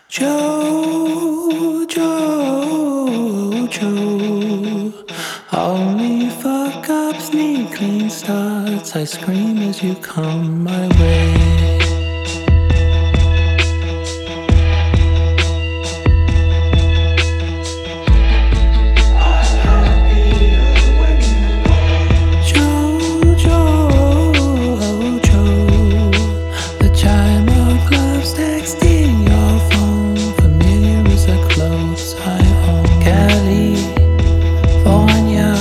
Joe, Joe, Joe. Only fuck ups need clean starts. I scream as you come my way. Joe, Joe, Joe. The chime of love's texting your phone. Familiar as the clothes I own. California,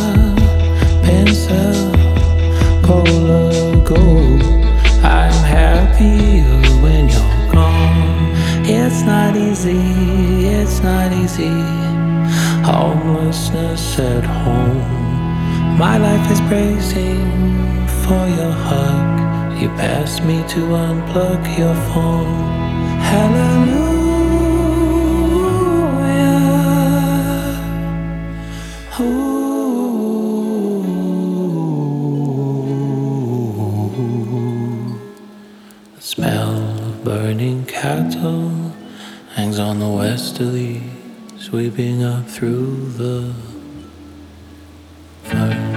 Pensacola, gold. I'm happier when you're gone. It's not easy, it's not easy. Homelessness at home. My life is bracing for your hug. You passed me to unplug your phone. Hallelujah. Ooh. The smell of burning cattle hangs on the westerly, sweeping up through the ferns.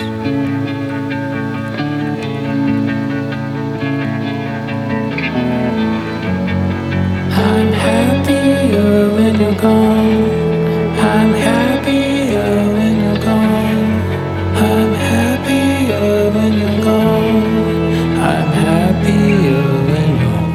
I'm happier when you're gone. I'm happier when you're gone. I'm happier when you're gone. I'm happier when you're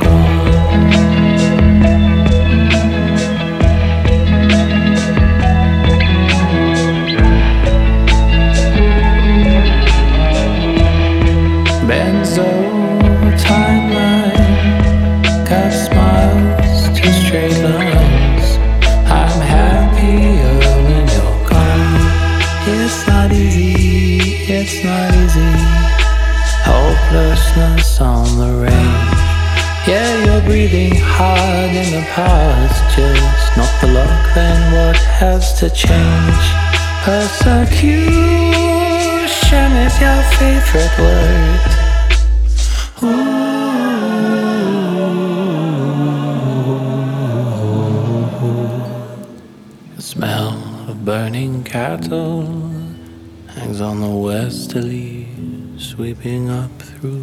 gone. Benzo timeline, got smiles to straight lines. I'm happier when you're gone. It's not easy, it's not easy. Hopelessness on the range. Yeah, you're breathing hard in the past. Just not the luck, then what has to change? Persecution is your favorite word. The smell of burning cattle hangs on the westerly, sweeping up through